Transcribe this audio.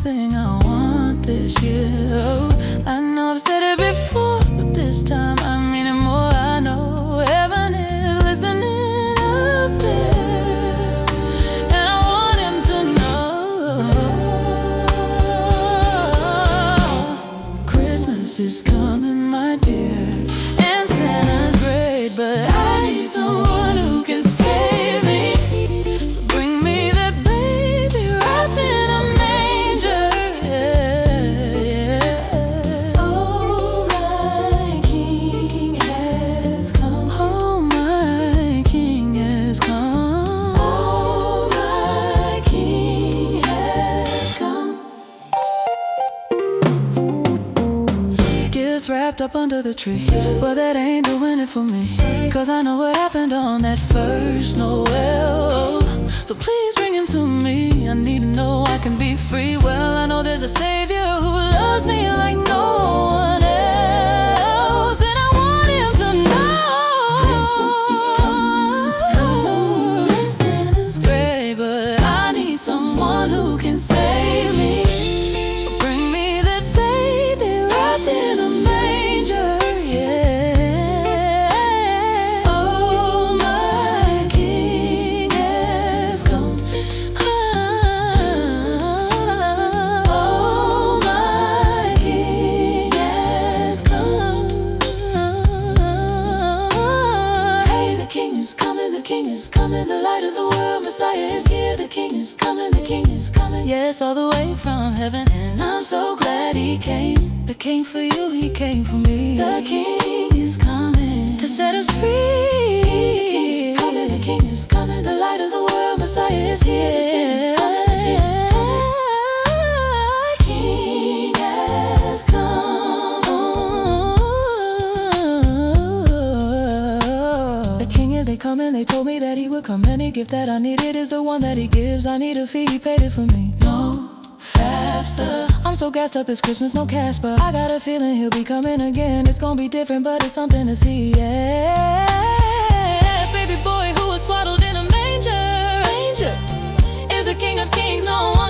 everything I want this year. Oh, I know I've said it before, but this time I mean it more. I know heaven is listening up there, and I want him to know Christmas is coming, my dear, and Santa's great, but I need someone who can save me. So bring me that baby wrapped in a manger, yeah, yeah. Oh, my King has come. Oh, my King has come. Oh, my King has come. Gifts wrapped up under the tree, but that ain't doing it for me, 'cause I know what happened on that first Noel. So please bring him to me. I need to know I can be free. Well, I know there's a Savior who loves me like no one else, and I want him to know Christmas is coming. I know that Santa's great, but I need someone who can save me. So bring me that baby wrapped in a manger, yeah. Oh, my King has come. Oh, my King has come. Hey, the King is coming, the King is coming. The light of the world, Messiah is here. The King is coming, the King is coming. Yes, all the way from heaven, and I'm so glad he came. The King for you, he came for me. The King is coming to set us free. The King is coming, the King is coming. The light of the world, Messiah is here. The King is coming, the King is coming. The King has come. The King is coming. They told me that he would come. Any gift that I needed is the one that he gives. I need a fee, he paid it for me. No FAFSA. I'm so gassed up, it's Christmas, no Casper. I got a feeling he'll be coming again. It's gonna be different, but it's something to see, yeah. Baby boy who was swaddled in a manger is the King of Kings, no one